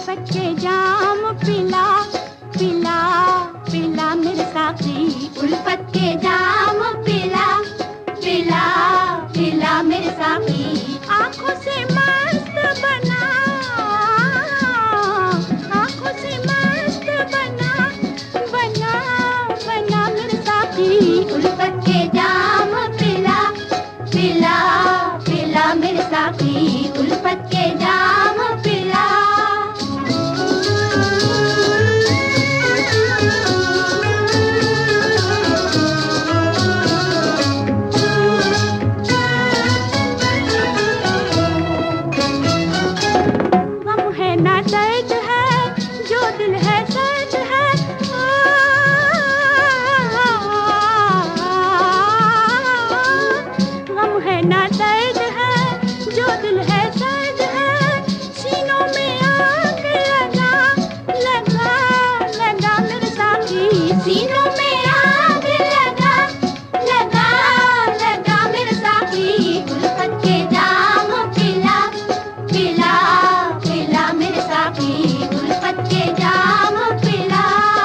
उल्फत के जाम पिला पिला पिला मेरे साथी, उल्फत के जाम पिला पिला पिला मेरे साथी। आँखों से मस्त बना, आँखों से मस्त बना बना बना मेरे साथी, उल्फत के जाम पिला पिला पिला मेरे साथी, उल्फत के जाम पिला। गम है ना दर्द है, जो दिल है सर्द है, गम है ना दर्द है, जो दिल है सर्द है, सीनों में आग लगा लगा लगा मेरे साथी, सीनों में आग लगा लगा लगा मेरे साथी, उल्फत के जाम पिला पिला पिला मेरे साथी, उल्फत के जाम पिला।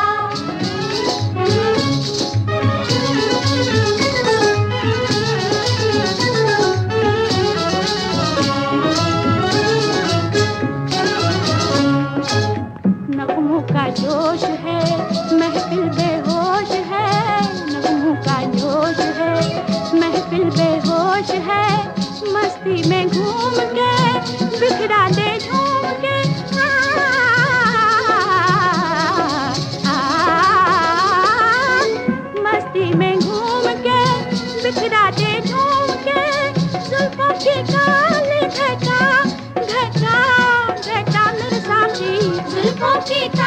नगमों का जोश है, महफिल बेहोश है, नगमों का जोश है, महफिल बेहोश है, मस्ती में घूम के बिखरा दे झूम के, मस्ती में घूम के बिखरा दे झूम के, जुल्फों की काली घटा घटा घटा मेरे साथी, जुल्फों की